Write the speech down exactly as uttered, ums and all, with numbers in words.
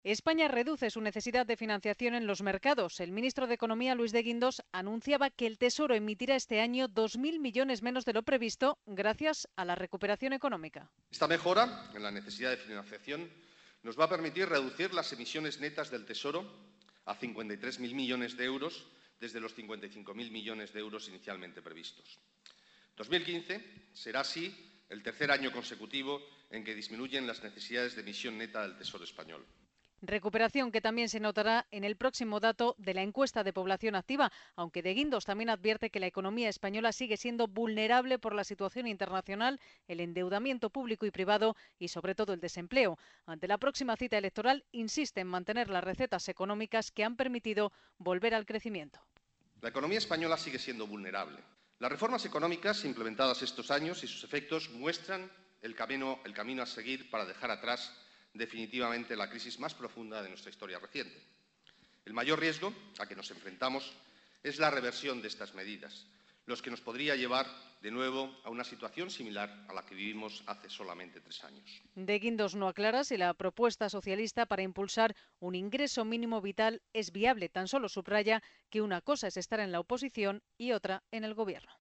España reduce su necesidad de financiación en los mercados. El ministro de Economía, Luis de Guindos, anunciaba que el Tesoro emitirá este año dos mil millones menos de lo previsto gracias a la recuperación económica. Esta mejora en la necesidad de financiación nos va a permitir reducir las emisiones netas del Tesoro a cincuenta y tres mil millones de euros desde los cincuenta y cinco mil millones de euros inicialmente previstos. dos mil quince será así el tercer año consecutivo en que disminuyen las necesidades de emisión neta del Tesoro español. Recuperación que también se notará en el próximo dato de la encuesta de población activa, aunque de Guindos también advierte que la economía española sigue siendo vulnerable por la situación internacional, el endeudamiento público y privado y sobre todo el desempleo. Ante la próxima cita electoral insiste en mantener las recetas económicas que han permitido volver al crecimiento. La economía española sigue siendo vulnerable. Las reformas económicas implementadas estos años y sus efectos muestran el camino, el camino a seguir para dejar atrás definitivamente la crisis más profunda de nuestra historia reciente. El mayor riesgo a que nos enfrentamos es la reversión de estas medidas, los que nos podría llevar de nuevo a una situación similar a la que vivimos hace solamente tres años. De Guindos no aclara si la propuesta socialista para impulsar un ingreso mínimo vital es viable. Tan solo subraya que una cosa es estar en la oposición y otra en el gobierno.